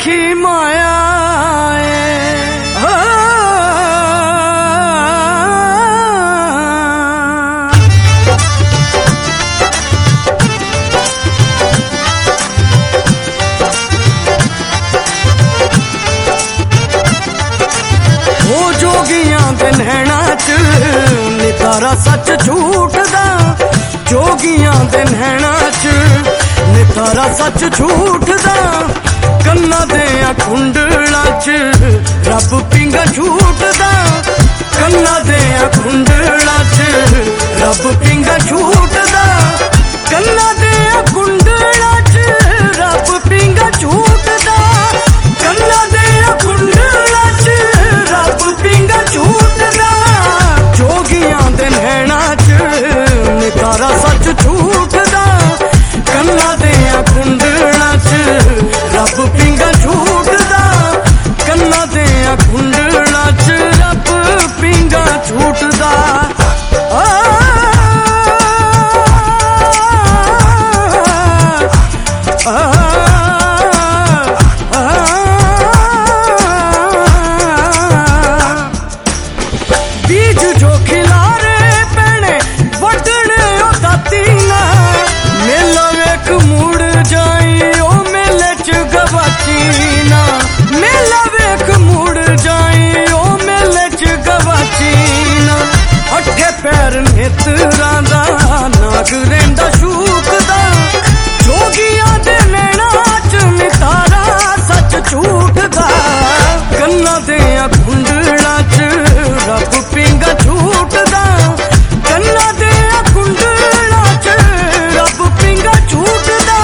देखी माया जोगियां दे नैना च नितारा सच झूठ दा जोगियां दे नैना च नितारा सच झूठ दा कन्ना दे कुंडला च रब पिंगा झूठ दा कन्ना दे कुंडला च रब पिंगा झूठ दा कन्ना दे कुंडला च रब पिंगा झूठ दा कन्ना दे कुंडला च रब पिंगा झूठ दा जोगियां दे नैना च नितारा सच झूठ दा कन्ना दे कुंडला च रब पिंगा झूठ दा कन्ना दे कुंडला च रब पिंगा झूठ दा बीज जो खिलारे पैने वडने ओ दातीना मेला वेख मुड़ जाई ओ मेले च गवाचीना मेला वेख मुड़ जाई ओ मेले च गवाचीना अठे पैर नेत्रां दा नाग रहिंदा शूकदा जोगियां दे नैना च नितारा सच झूठ दा कन्ना दे कुंडला च रब पिंगा झूठ दा कन्ना दे कुंडला च रब पिंगा झूठ दा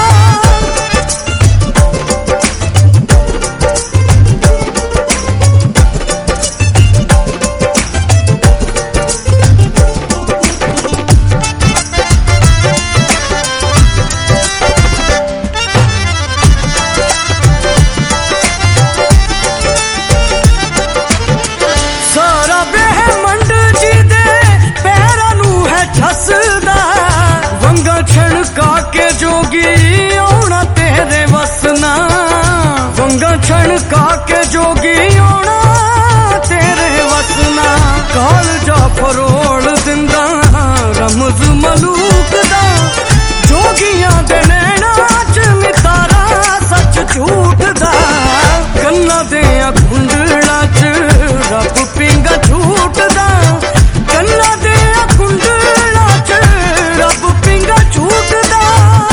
सारा ब्रह्मंड जी दे पैरां नू है छसदा वंगा छणका के जोगी आउणा तेरे वसना वंगा छणका के जोगी आउणा तेरे वसना काल जा फरोल दिंदा रमज मलूक दा जोगियां दे नैना च नितारा सच झूठ दा कन्ना दे कुंडला च रब पिंगा झूठ दा कन्ना दे कुंडला च रब पिंगा झूठ दा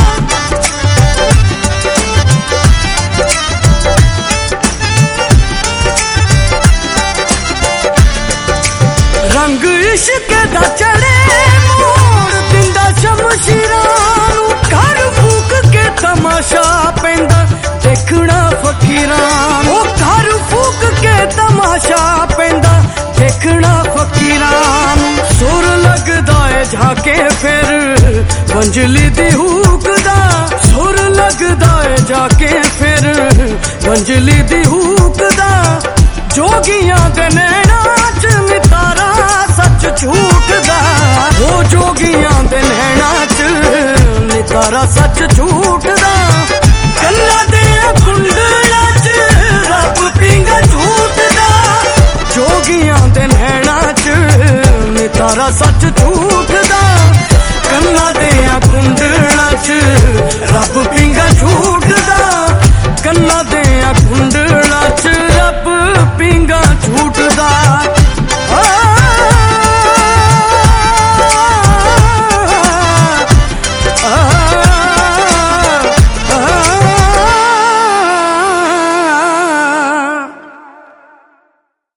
रंग इश्क दा चढ़े मोड़ दिंदा शमशीरां नू घर फूक के तमाशा पैंदा देखना फकीरां ओ घर फूक के तमाशा पैंदा देखना फकीरां नू सुर लगदा है झाके फिर वंजली दी हुक दा सुर लगदा है जाके फिर वंजली दी हुक दा जोगियां दे नैना च नितारा सच झूठ दा ओ जोगियां दे नैना च नितारा सच झूठ